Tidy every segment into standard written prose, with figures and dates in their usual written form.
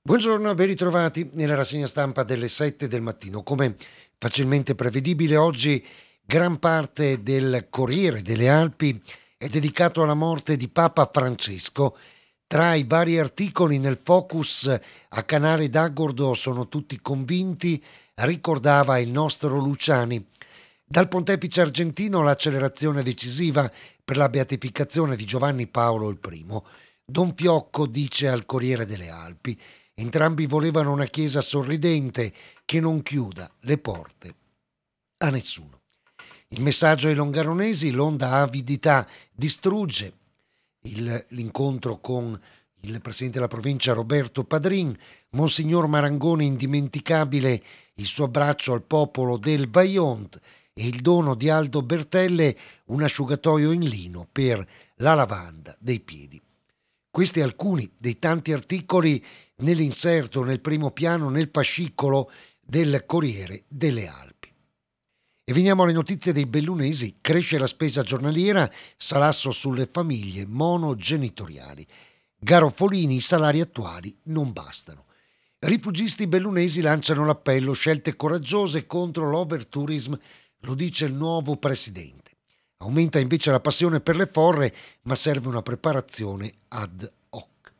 Buongiorno, ben ritrovati nella rassegna stampa delle 7 del mattino. Come facilmente prevedibile, oggi gran parte del Corriere delle Alpi è dedicato alla morte di Papa Francesco. Tra i vari articoli nel focus a Canale d'Agordo sono tutti convinti, ricordava il nostro Luciani. Dal pontefice argentino l'accelerazione decisiva per la beatificazione di Giovanni Paolo I. Don Fiocco dice al Corriere delle Alpi: entrambi volevano una chiesa sorridente che non chiuda le porte a nessuno. Il messaggio ai longaronesi: l'onda avidità distrugge. L'incontro con il presidente della provincia Roberto Padrin, Monsignor Marangoni indimenticabile il suo abbraccio al popolo del Vajont e il dono di Aldo Bertelle, un asciugatoio in lino per la lavanda dei piedi. Questi alcuni dei tanti articoli nell'inserto, nel primo piano, nel fascicolo del Corriere delle Alpi. E veniamo alle notizie dei bellunesi. Cresce la spesa giornaliera, salasso sulle famiglie monogenitoriali. Garofolini, i salari attuali non bastano. Rifugisti bellunesi lanciano l'appello: scelte coraggiose contro l'overtourism, lo dice il nuovo presidente. Aumenta invece la passione per le forre, ma serve una preparazione ad hoc.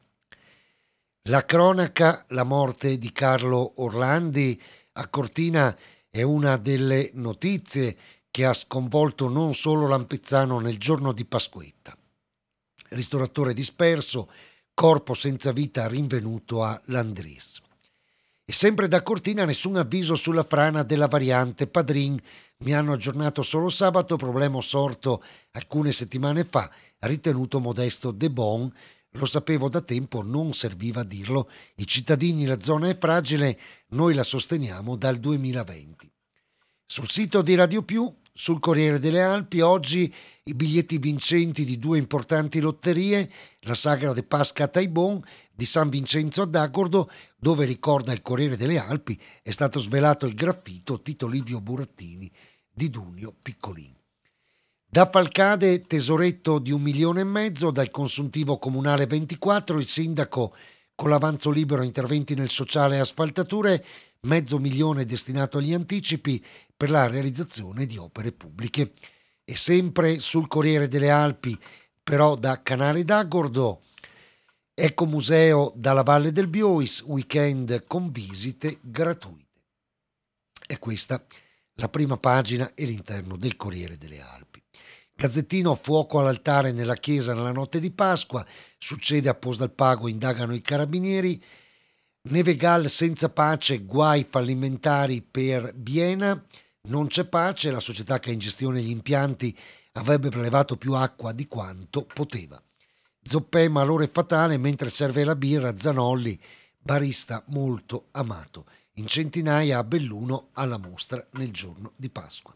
La cronaca, la morte di Carlo Orlandi a Cortina è una delle notizie che ha sconvolto non solo l'Ampezzano nel giorno di Pasquetta. Ristoratore disperso, corpo senza vita rinvenuto a Landris. E sempre da Cortina nessun avviso sulla frana della variante Padrin. Mi hanno aggiornato solo sabato, problema sorto alcune settimane fa, ritenuto modesto De Bon. Lo sapevo da tempo, non serviva a dirlo. I cittadini, la zona è fragile, noi la sosteniamo dal 2020. Sul sito di Radio Più, sul Corriere delle Alpi, oggi i biglietti vincenti di due importanti lotterie, la Sagra de Pasca a Taibon di San Vincenzo ad Agordo, dove, ricorda il Corriere delle Alpi, è stato svelato il graffito Tito Livio Burattini di Dunio Piccolin. Da Falcade, tesoretto di 1,5 milioni, dal consuntivo comunale 24, il sindaco con l'avanzo libero a interventi nel sociale e asfaltature, 500.000 destinato agli anticipi per la realizzazione di opere pubbliche. E sempre sul Corriere delle Alpi, però da Canale d'Agordo, Ecomuseo dalla Valle del Biois, weekend con visite gratuite. E questa la prima pagina e l'interno del Corriere delle Alpi. Gazzettino: fuoco all'altare nella chiesa nella notte di Pasqua, succede a Posdalpago, indagano i carabinieri. Nevegal senza pace, guai fallimentari per Biena, non c'è pace, la società che ha in gestione gli impianti avrebbe prelevato più acqua di quanto poteva. Zoppè, malore fatale mentre serve la birra, Zanolli, barista molto amato. In centinaia a Belluno alla mostra nel giorno di Pasqua.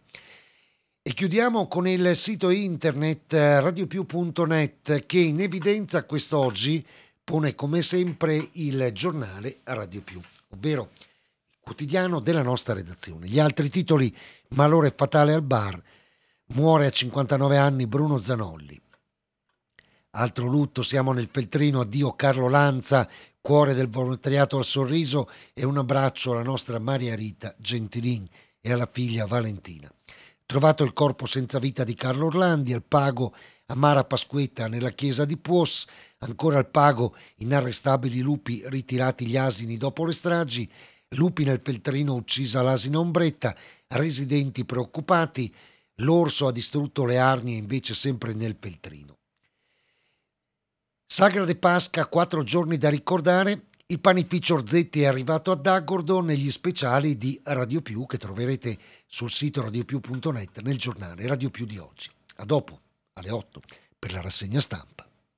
E chiudiamo con il sito internet radiopiù.net, che in evidenza quest'oggi pone come sempre il giornale Radio Più, ovvero il quotidiano della nostra redazione. Gli altri titoli: malore fatale al bar, muore a 59 anni Bruno Zanolli. Altro lutto, siamo nel Feltrino, addio Carlo Lanza, cuore del volontariato al sorriso, e un abbraccio alla nostra Maria Rita Gentilin e alla figlia Valentina. Trovato il corpo senza vita di Carlo Orlandi, al Pago a Mara Pasquetta nella chiesa di Puos, ancora al Pago inarrestabili lupi ritirati gli asini dopo le stragi, lupi nel Feltrino, uccisa l'asina Ombretta, residenti preoccupati, l'orso ha distrutto le arnie invece sempre nel Feltrino. Sagra de Pasca, 4 giorni da ricordare. Il panificio Orzetti è arrivato ad Agordo negli speciali di Radio Più che troverete sul sito radiopiù.net nel giornale Radio Più di oggi. A dopo, alle 8, per la rassegna stampa.